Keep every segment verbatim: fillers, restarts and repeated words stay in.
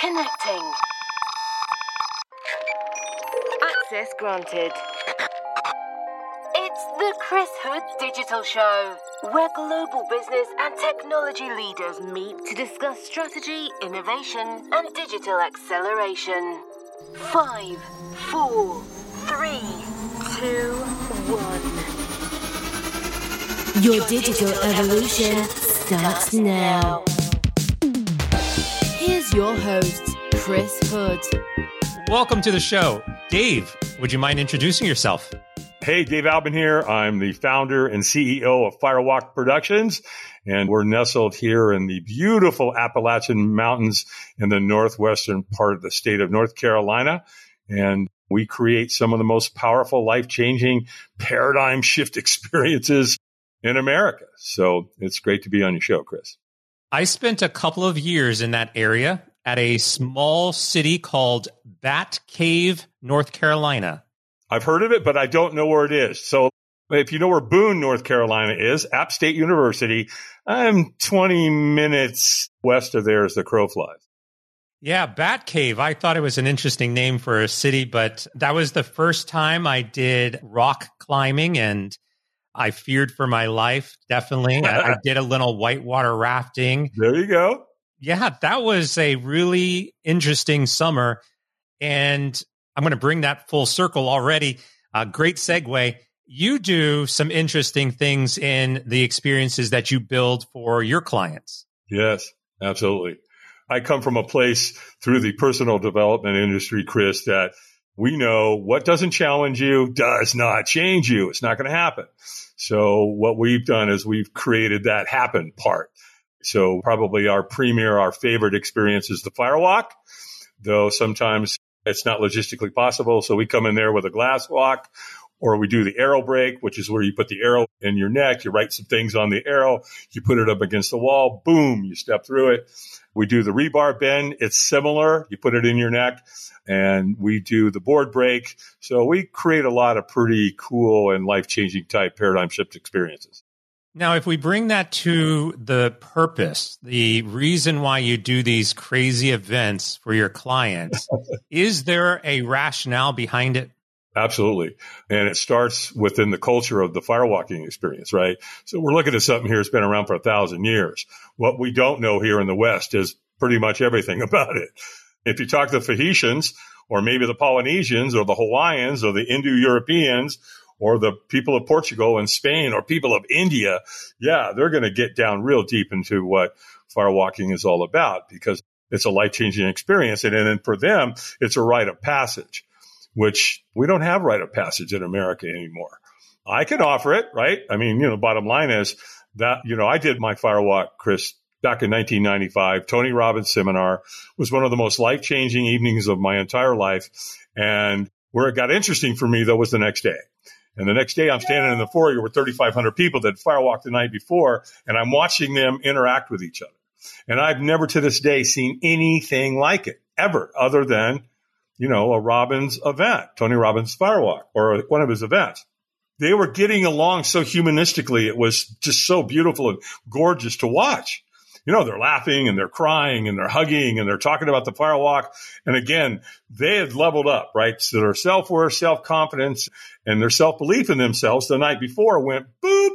Connecting. Access granted. It's the Chris Hood Digital Show, where global business and technology leaders meet to discuss strategy, innovation, and digital acceleration. Five, four, three, two, one. Your, Your digital, digital evolution, evolution starts now. Here's your host, Chris Hood. Welcome to the show. Dave, would you mind introducing yourself? Hey, Dave Albin here. I'm the founder and C E O of Firewalk Productions, and we're nestled here in the beautiful Appalachian Mountains in the northwestern part of the state of North Carolina. And we create some of the most powerful, life-changing, paradigm shift experiences in America. So it's great to be on your show, Chris. I spent a couple of years in that area at a small city called Bat Cave, North Carolina. I've heard of it, but I don't know where it is. So if you know where Boone, North Carolina is, App State University, I'm twenty minutes west of there as the crow flies. Yeah, Bat Cave. I thought it was an interesting name for a city, but that was the first time I did rock climbing, and I feared for my life, definitely. I, I did a little whitewater rafting. There you go. Yeah, that was a really interesting summer, and I'm going to bring that full circle already. Uh, great segue. You do some interesting things in the experiences that you build for your clients. Yes, absolutely. I come from a place through the personal development industry, Chris, that we know what doesn't challenge you does not change you. It's not going to happen. So what we've done is we've created that happen part. So probably our premier, our favorite experience is the Firewalk, though sometimes it's not logistically possible. So we come in there with a glass walk, or we do the arrow break, which is where you put the arrow in your neck. You write some things on the arrow. You put it up against the wall. Boom, you step through it. We do the rebar bend. It's similar. You put it in your neck, and we do the board break. So we create a lot of pretty cool and life-changing type paradigm shift experiences. Now, if we bring that to the purpose, the reason why you do these crazy events for your clients, is there a rationale behind it? Absolutely. And it starts within the culture of the firewalking experience, right? So we're looking at something here that's been around for a thousand years. What we don't know here in the West is pretty much everything about it. If you talk to the Phoenicians, or maybe the Polynesians, or the Hawaiians, or the Indo-Europeans, or the people of Portugal and Spain, or people of India, yeah, they're going to get down real deep into what firewalking is all about, because it's a life-changing experience. And then for them, it's a rite of passage, which we don't have rite of passage in America anymore. I can offer it, right? I mean, you know, bottom line is that, you know, I did my Firewalk, Chris, back in nineteen ninety-five. Tony Robbins seminar was one of the most life-changing evenings of my entire life. And where it got interesting for me, though, was the next day. And the next day, I'm standing in the foyer with thirty-five hundred people that firewalked the night before, and I'm watching them interact with each other. And I've never to this day seen anything like it, ever, other than, you know, a Robbins event, Tony Robbins Firewalk, or one of his events. They were getting along so humanistically. It was just so beautiful and gorgeous to watch. You know, they're laughing and they're crying and they're hugging and they're talking about the Firewalk. And again, they had leveled up, right? So their self-worth, self-confidence, and their self-belief in themselves the night before went boop,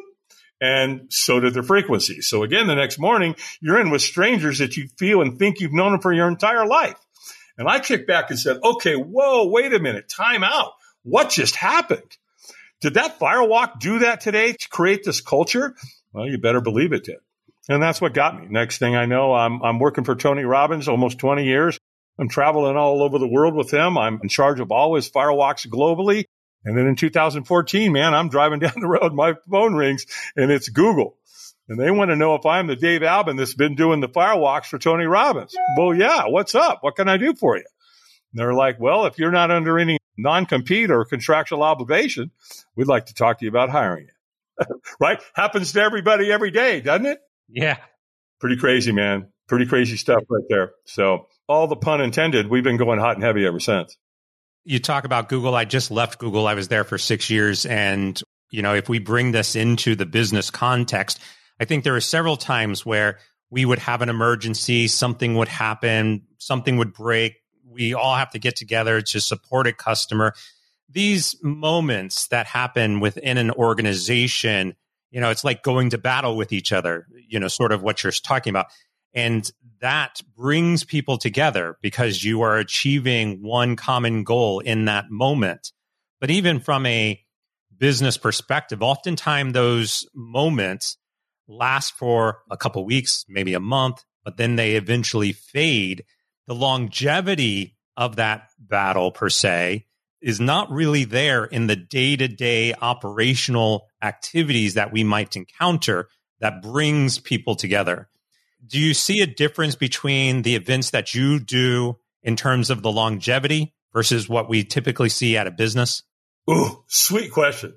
and so did their frequency. So again, the next morning, you're in with strangers that you feel and think you've known them for your entire life. And I kicked back and said, okay, whoa, wait a minute, time out. What just happened? Did that Firewalk do that today to create this culture? Well, you better believe it did. And that's what got me. Next thing I know, I'm I'm working for Tony Robbins almost twenty years. I'm traveling all over the world with him. I'm in charge of all his Firewalks globally. And then in two thousand fourteen, man, I'm driving down the road, my phone rings, and it's Google. And they want to know if I'm the Dave Albin that's been doing the Firewalks for Tony Robbins. Well, yeah, what's up? What can I do for you? And they're like, well, if you're not under any non-compete or contractual obligation, we'd like to talk to you about hiring you. Right? Happens to everybody every day, doesn't it? Yeah. Pretty crazy, man. Pretty crazy stuff right there. So all the pun intended, we've been going hot and heavy ever since. You talk about Google. I just left Google. I was there for six years. And, you know, if we bring this into the business context, I think there are several times where we would have an emergency, something would happen, something would break, we all have to get together to support a customer. These moments that happen within an organization, you know, it's like going to battle with each other, you know, sort of what you're talking about. And that brings people together because you are achieving one common goal in that moment. But even from a business perspective, oftentimes those moments last for a couple weeks, maybe a month, but then they eventually fade. The longevity of that battle per se is not really there in the day-to-day operational activities that we might encounter that brings people together. Do you see a difference between the events that you do in terms of the longevity versus what we typically see at a business? Ooh, sweet question.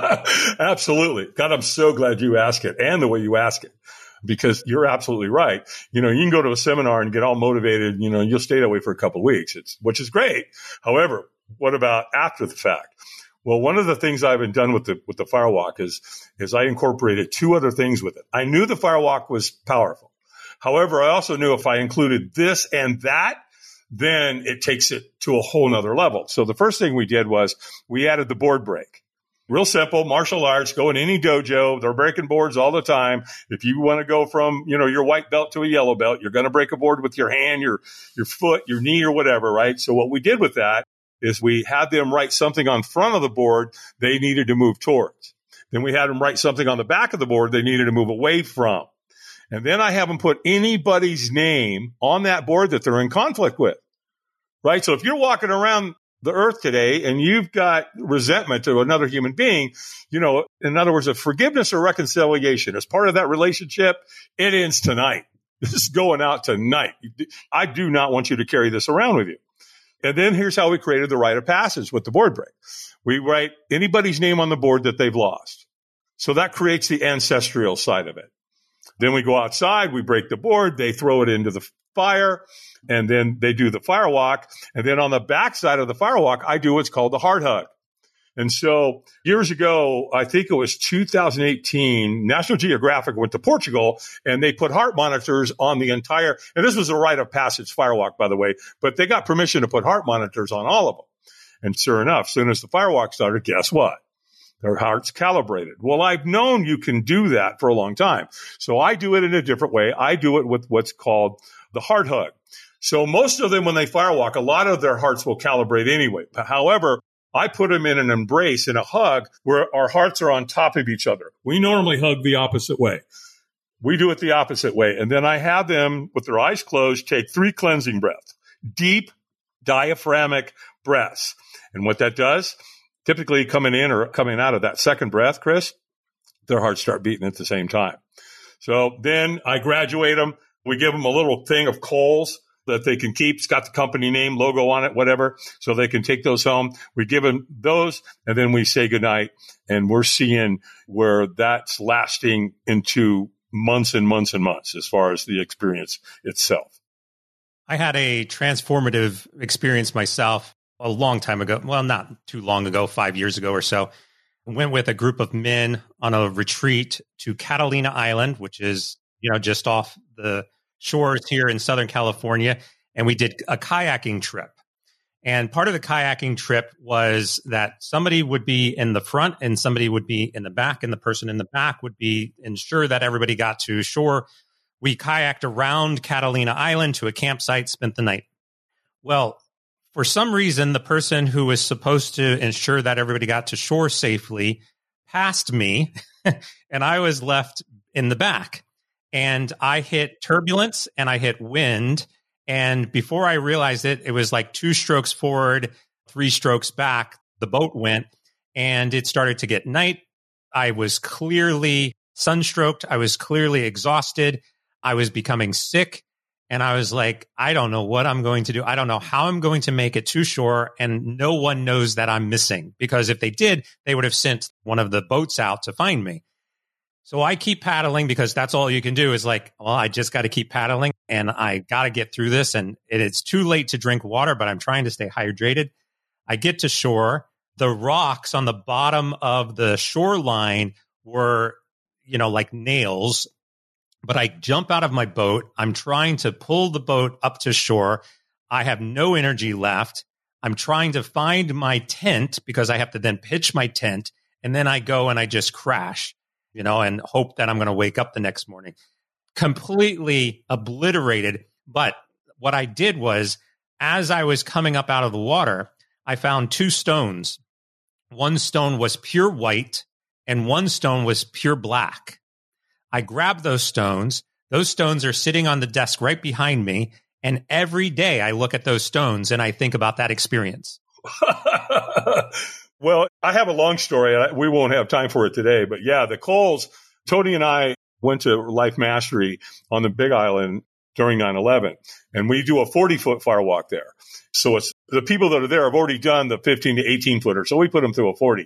Absolutely. God, I'm so glad you asked it and the way you ask it, because you're absolutely right. You know, you can go to a seminar and get all motivated, you know, you'll stay that way for a couple of weeks, it's, which is great. However, what about after the fact? Well, one of the things I've been done with the, with the Firewalk is, is I incorporated two other things with it. I knew the Firewalk was powerful. However, I also knew if I included this and that, then it takes it to a whole nother level. So the first thing we did was we added the board break. Real simple, martial arts, go in any dojo. They're breaking boards all the time. If you want to go from, you know, your white belt to a yellow belt, you're going to break a board with your hand, your, your foot, your knee, or whatever, right? So what we did with that is we had them write something on front of the board they needed to move towards. Then we had them write something on the back of the board they needed to move away from. And then I have them put anybody's name on that board that they're in conflict with, right? So if you're walking around the earth today and you've got resentment to another human being, you know, in other words, a forgiveness or reconciliation as part of that relationship, it ends tonight. This is going out tonight. I do not want you to carry this around with you. And then here's how we created the rite of passage with the board break. We write anybody's name on the board that they've lost. So that creates the ancestral side of it. Then we go outside, we break the board, they throw it into the fire, and then they do the Firewalk. And then on the backside of the Firewalk, I do what's called the heart hug. And so years ago, I think it was two thousand eighteen, National Geographic went to Portugal and they put heart monitors on the entire, and this was a rite of passage Firewalk, by the way, but they got permission to put heart monitors on all of them. And sure enough, as soon as the Firewalk started, guess what? Their heart's calibrated. Well, I've known you can do that for a long time. So I do it in a different way. I do it with what's called the heart hug. So most of them, when they Firewalk, a lot of their hearts will calibrate anyway. However, I put them in an embrace, in a hug, where our hearts are on top of each other. We normally hug the opposite way. We do it the opposite way. And then I have them, with their eyes closed, take three cleansing breaths, deep diaphragmatic breaths. And what that does, typically coming in or coming out of that second breath, Chris, their hearts start beating at the same time. So then I graduate them. We give them a little thing of coals that they can keep. It's got the company name, logo on it, whatever, so they can take those home. We give them those, and then we say goodnight. And we're seeing where that's lasting into months and months and months as far as the experience itself. I had a transformative experience myself a long time ago. Well, not too long ago, five years ago or so. I went with a group of men on a retreat to Catalina Island, which is, you know, just off the shores here in Southern California. And we did a kayaking trip. And part of the kayaking trip was that somebody would be in the front and somebody would be in the back, and the person in the back would be ensure that everybody got to shore. We kayaked around Catalina Island to a campsite, spent the night. Well, for some reason, the person who was supposed to ensure that everybody got to shore safely passed me, and I was left in the back. And I hit turbulence and I hit wind. And before I realized it, it was like two strokes forward, three strokes back. The boat went and it started to get night. I was clearly sunstroked. I was clearly exhausted. I was becoming sick. And I was like, I don't know what I'm going to do. I don't know how I'm going to make it to shore. And no one knows that I'm missing, because if they did, they would have sent one of the boats out to find me. So I keep paddling, because that's all you can do is like, well, I just got to keep paddling and I got to get through this. And it's too late to drink water, but I'm trying to stay hydrated. I get to shore. The rocks on the bottom of the shoreline were, you know, like nails. but I jump out of my boat. I'm trying to pull the boat up to shore. I have no energy left. I'm trying to find my tent because I have to then pitch my tent. And then I go and I just crash, you know, and hope that I'm going to wake up the next morning. Completely obliterated. But what I did was, as I was coming up out of the water, I found two stones. One stone was pure white and one stone was pure black. I grabbed those stones. Those stones are sitting on the desk right behind me. And every day I look at those stones and I think about that experience. Well, I have a long story. We won't have time for it today. But yeah, the Coles, Tony and I went to Life Mastery on the Big Island during nine eleven. And we do a forty-foot firewalk there. So it's the people that are there have already done the fifteen to eighteen footer. So we put them through a forty.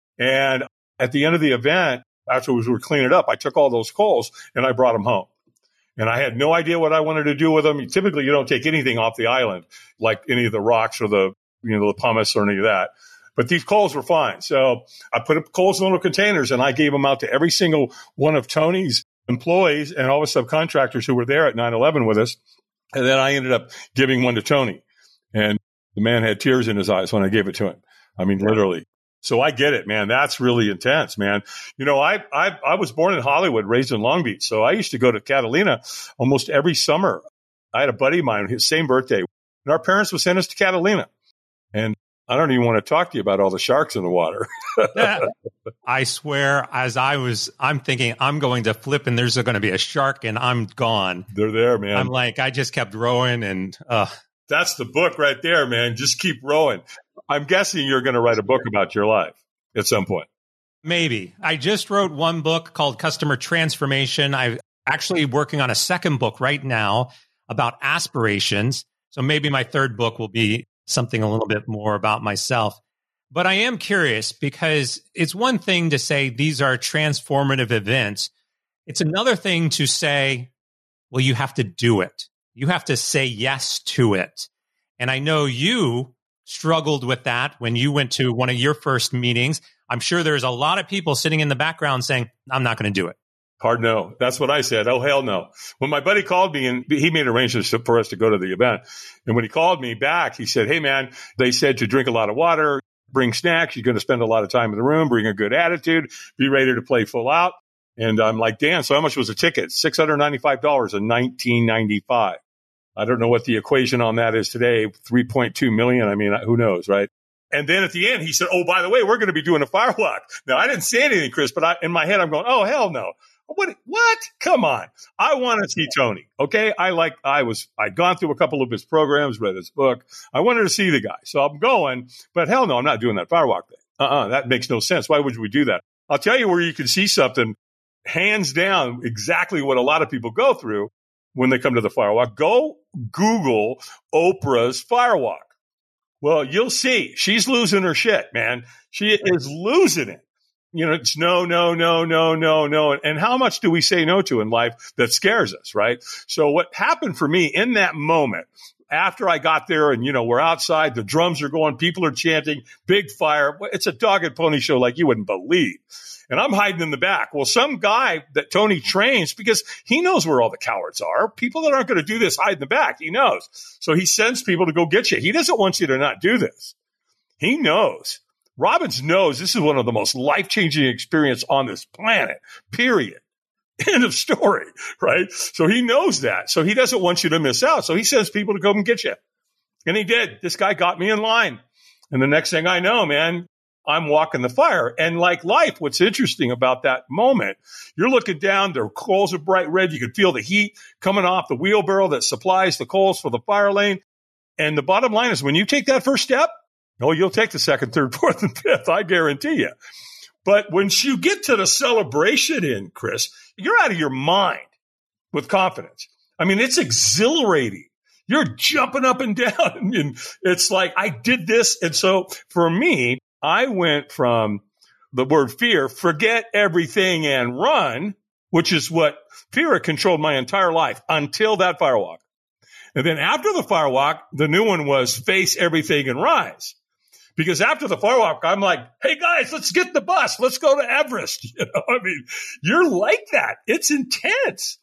And at the end of the event, after we were cleaning it up, I took all those coals and I brought them home. And I had no idea what I wanted to do with them. Typically, you don't take anything off the island, like any of the rocks or the, you know, the pumice or any of that. But these coals were fine. So I put up coals in little containers and I gave them out to every single one of Tony's employees and all the subcontractors who were there at nine eleven with us. And then I ended up giving one to Tony. And the man had tears in his eyes when I gave it to him. I mean, literally. So I get it, man. That's really intense, man. You know, I, I, I was born in Hollywood, raised in Long Beach. So I used to go to Catalina almost every summer. I had a buddy of mine, his same birthday, and our parents would send us to Catalina. And I don't even want to talk to you about all the sharks in the water. Yeah. I swear, as I was, I'm thinking I'm going to flip and there's going to be a shark and I'm gone. They're there, man. I'm like, I just kept rowing and, uh, that's the book right there, man. Just keep rowing. I'm guessing you're going to write a book about your life at some point. Maybe. I just wrote one book called Customer Transformation. I'm actually working on a second book right now about aspirations. So maybe my third book will be something a little bit more about myself. But I am curious because it's one thing to say these are transformative events. It's another thing to say, well, you have to do it. You have to say yes to it. And I know you struggled with that when you went to one of your first meetings. I'm sure there's a lot of people sitting in the background saying, I'm not going to do it. Hard no. That's what I said. Oh, hell no. When my buddy called me and he made arrangements for us to go to the event. And when he called me back, he said, hey, man, they said to drink a lot of water, bring snacks. You're going to spend a lot of time in the room, bring a good attitude, be ready to play full out. And I'm like, Dan, so how much was a ticket? six hundred ninety-five dollars in nineteen ninety-five. I don't know what the equation on that is today, three point two million. I mean, who knows, right? And then at the end, he said, oh, by the way, we're going to be doing a firewalk. Now, I didn't say anything, Chris, but I, in my head, I'm going, oh, hell no. What? What? Come on. I want to see Tony. Okay. I like, I was, I'd gone through a couple of his programs, read his book. I wanted to see the guy. So I'm going, but hell no, I'm not doing that firewalk thing. Uh-uh. That makes no sense. Why would we do that? I'll tell you where you can see something hands down, exactly what a lot of people go through when they come to the firewalk. Go Google Oprah's firewalk. Well, you'll see she's losing her shit, man. She is losing it. You know, it's no, no, no, no, no, no. And how much do we say no to in life that scares us, right? So what happened for me in that moment, after I got there and, you know, we're outside, the drums are going, people are chanting, big fire. It's a dog and pony show like you wouldn't believe. And I'm hiding in the back. Well, some guy that Tony trains, because he knows where all the cowards are, people that aren't going to do this hide in the back. He knows. So he sends people to go get you. He doesn't want you to not do this. He knows. Robbins knows this is one of the most life-changing experiences on this planet, period. End of story, right? So he knows that. So he doesn't want you to miss out. So he sends people to come and get you. And he did. This guy got me in line. And the next thing I know, man, I'm walking the fire. And like life, what's interesting about that moment, you're looking down, the coals are bright red. You can feel the heat coming off the wheelbarrow that supplies the coals for the fire lane. And the bottom line is when you take that first step, oh, you'll take the second, third, fourth, and fifth. I guarantee you. But once you get to the celebration in, Chris, you're out of your mind with confidence. I mean, it's exhilarating. You're jumping up and down. And it's like, I did this. And so for me, I went from the word fear, forget everything and run, which is what fear had controlled my entire life until that firewalk. And then after the firewalk, the new one was face everything and rise. Because after the firewalk, I'm like, hey, guys, let's get the bus. Let's go to Everest. You know, I mean, you're like that. It's intense.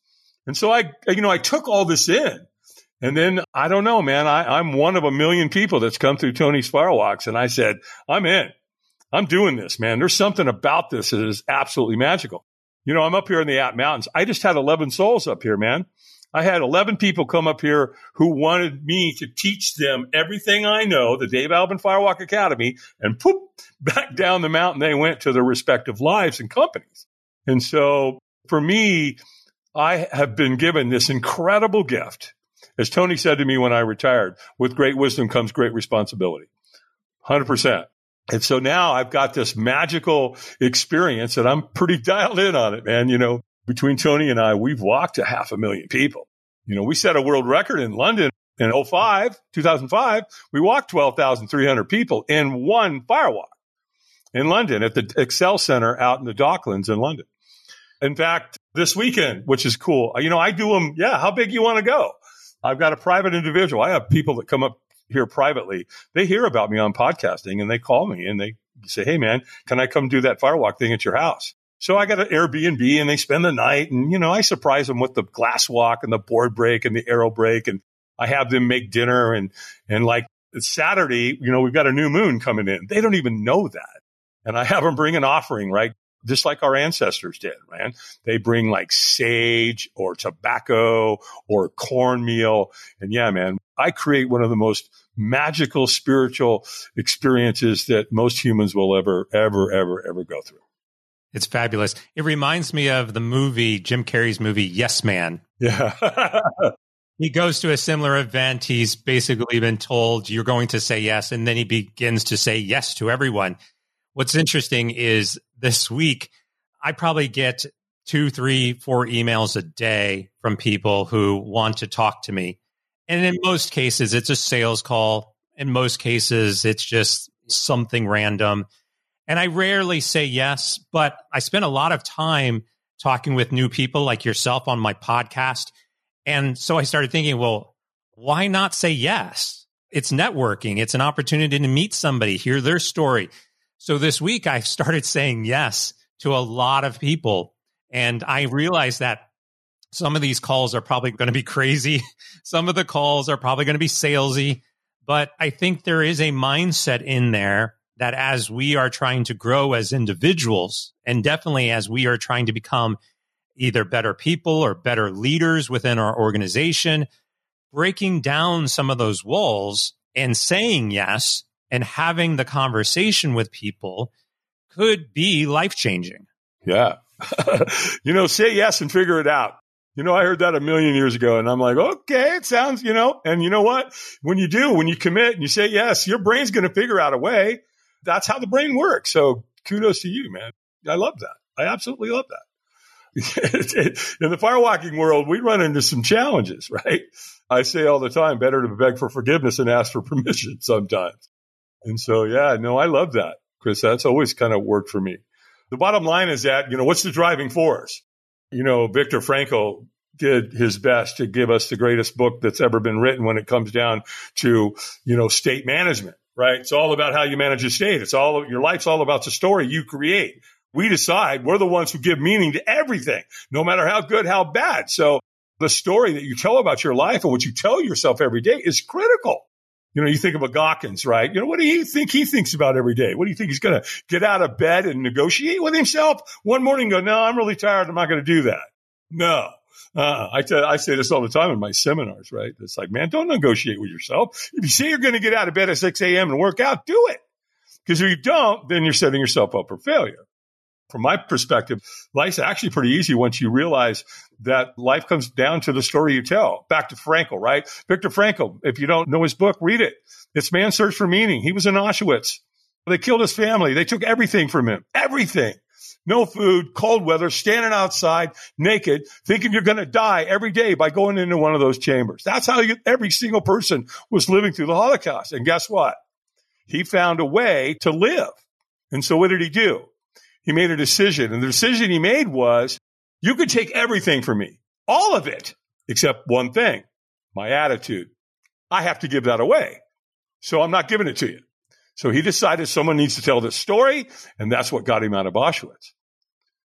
And so I, you know, I took all this in. And then, I don't know, man, I, I'm one of a million people that's come through Tony's Firewalks. And I said, I'm in. I'm doing this, man. There's something about this that is absolutely magical. You know, I'm up here in the App Mountains. I just had eleven souls up here, man. I had eleven people come up here who wanted me to teach them everything I know, the Dave Albin Firewalk Academy, and poof, back down the mountain they went to their respective lives and companies. And so for me, I have been given this incredible gift. As Tony said to me when I retired, with great wisdom comes great responsibility. one hundred percent. And so now I've got this magical experience and I'm pretty dialed in on it, man. You know, between Tony and I, we've walked to half a million people. You know, we set a world record in London in oh five, two thousand five. We walked twelve thousand three hundred people in one firewalk in London at the Excel Center out in the Docklands in London. In fact, this weekend, which is cool, you know, I do them. Yeah. How big you want to go? I've got a private individual. I have people that come up here privately. They hear about me on podcasting and they call me and they say, hey, man, can I come do that firewalk thing at your house? So I got an Airbnb and they spend the night and, you know, I surprise them with the glass walk and the board break and the arrow break. And I have them make dinner and, and like it's Saturday, you know, we've got a new moon coming in. They don't even know that. And I have them bring an offering, right? Just like our ancestors did, man. They bring like sage or tobacco or cornmeal. And yeah, man, I create one of the most magical spiritual experiences that most humans will ever, ever, ever, ever go through. It's fabulous. It reminds me of the movie, Jim Carrey's movie, Yes Man. Yeah. He goes to a similar event. He's basically been told you're going to say yes. And then he begins to say yes to everyone. What's interesting is this week, I probably get two, three, four emails a day from people who want to talk to me. And in most cases, it's a sales call. In most cases, it's just something random. And I rarely say yes, but I spend a lot of time talking with new people like yourself on my podcast. And so I started thinking, well, why not say yes? It's networking. It's an opportunity to meet somebody, hear their story. So this week, I started saying yes to a lot of people. And I realized that some of these calls are probably going to be crazy. Some of the calls are probably going to be salesy. But I think there is a mindset in there that as we are trying to grow as individuals, and definitely as we are trying to become either better people or better leaders within our organization, breaking down some of those walls and saying yes and having the conversation with people could be life-changing. Yeah. You know, say yes and figure it out. You know, I heard that a million years ago and I'm like, okay, it sounds, you know, and you know what? When you do, when you commit and you say yes, your brain's going to figure out a way. That's how the brain works. So kudos to you, man. I love that. I absolutely love that. In the firewalking world, we run into some challenges, right? I say all the time, better to beg for forgiveness than ask for permission sometimes. And so, yeah, no, I love that, Chris. That's always kind of worked for me. The bottom line is that, you know, what's the driving force? You know, Viktor Frankl did his best to give us the greatest book that's ever been written when it comes down to, you know, state management, right? It's all about how you manage a state. It's all, your life's all about the story you create. We decide, we're the ones who give meaning to everything, no matter how good, how bad. So the story that you tell about your life and what you tell yourself every day is critical. You know, you think about Goggins, right? You know, what do you think he thinks about every day? What do you think he's going to get out of bed and negotiate with himself one morning and go, no, I'm really tired. I'm not going to do that. No. Uh, I, tell, I say this all the time in my seminars, right? It's like, man, don't negotiate with yourself. If you say you're going to get out of bed at six a.m. and work out, do it. Because if you don't, then you're setting yourself up for failure. From my perspective, life's actually pretty easy once you realize that life comes down to the story you tell. Back to Frankl, right? Viktor Frankl, if you don't know his book, read it. It's Man's Search for Meaning. He was in Auschwitz. They killed his family. They took everything from him. Everything. No food, cold weather, standing outside, naked, thinking you're going to die every day by going into one of those chambers. That's how you, every single person was living through the Holocaust. And guess what? He found a way to live. And so what did he do? He made a decision. And the decision he made was, you could take everything from me, all of it, except one thing, my attitude. I have to give that away. So I'm not giving it to you. So he decided someone needs to tell this story, and that's what got him out of Auschwitz.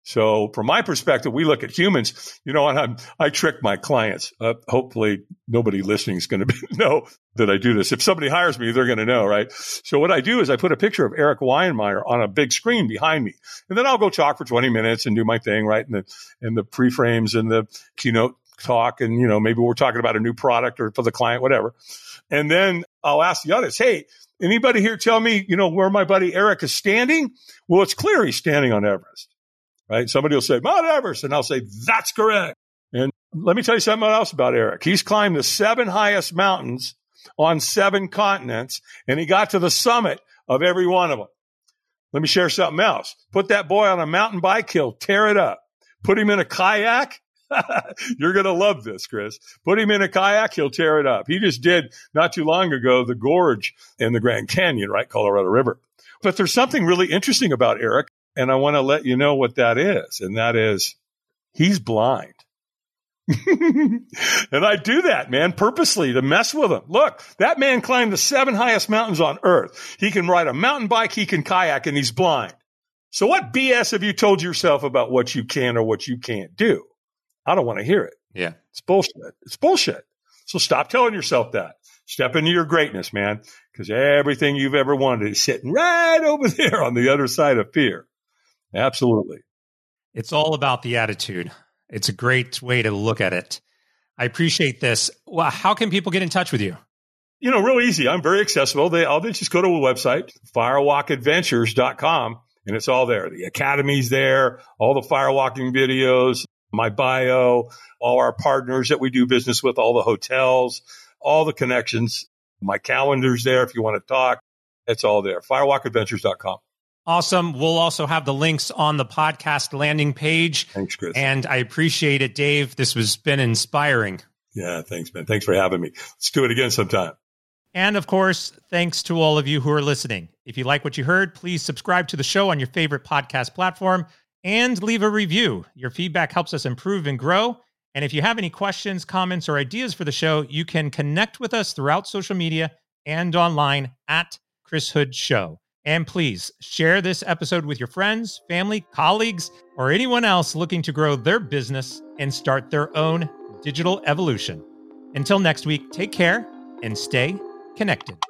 So from my perspective, we look at humans, you know, and I'm, I trick my clients. Uh, hopefully nobody listening is going to know that I do this. If somebody hires me, they're going to know, right? So what I do is I put a picture of Eric Weinmeier on a big screen behind me, and then I'll go talk for twenty minutes and do my thing, right? And the, and the pre-frames and the keynote talk. And, you know, maybe we're talking about a new product or for the client, whatever. And then I'll ask the audience, hey, anybody here tell me, you know, where my buddy Eric is standing? Well, it's clear he's standing on Everest. Right? Somebody will say, Mount Everest. And I'll say, that's correct. And let me tell you something else about Eric. He's climbed the seven highest mountains on seven continents, and he got to the summit of every one of them. Let me share something else. Put that boy on a mountain bike, he'll tear it up. Put him in a kayak. You're going to love this, Chris. Put him in a kayak, he'll tear it up. He just did not too long ago the gorge in the Grand Canyon, right? Colorado River. But there's something really interesting about Eric. And I want to let you know what that is. And that is, he's blind. And I do that, man, purposely to mess with him. Look, that man climbed the seven highest mountains on earth. He can ride a mountain bike, he can kayak, and he's blind. So what B S have you told yourself about what you can or what you can't do? I don't want to hear it. Yeah. It's bullshit. It's bullshit. So stop telling yourself that. Step into your greatness, man, because everything you've ever wanted is sitting right over there on the other side of fear. Absolutely. It's all about the attitude. It's a great way to look at it. I appreciate this. Well, how can people get in touch with you? You know, real easy. I'm very accessible. They, I'll just go to a website, firewalk adventures dot com, and it's all there. The academy's there, all the firewalking videos, my bio, all our partners that we do business with, all the hotels, all the connections. My calendar's there if you want to talk. It's all there. firewalk adventures dot com. Awesome. We'll also have the links on the podcast landing page. Thanks, Chris. And I appreciate it, Dave. This has been inspiring. Yeah, thanks, man. Thanks for having me. Let's do it again sometime. And of course, thanks to all of you who are listening. If you like what you heard, please subscribe to the show on your favorite podcast platform and leave a review. Your feedback helps us improve and grow. And if you have any questions, comments, or ideas for the show, you can connect with us throughout social media and online at Chris Hood Show. And please share this episode with your friends, family, colleagues, or anyone else looking to grow their business and start their own digital evolution. Until next week, take care and stay connected.